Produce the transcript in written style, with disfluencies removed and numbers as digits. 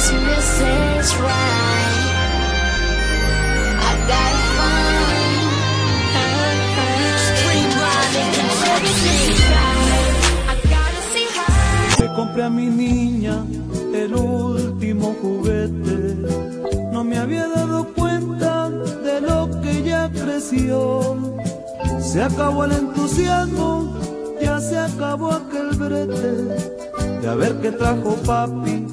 message right. I gotta find street riding everything right. I gotta see her. Le compré a mi niña el último juguete. No me había dado cuenta de lo que ya creció. Se acabó el entusiasmo, ya se acabó aquel brete de a ver qué trajo papi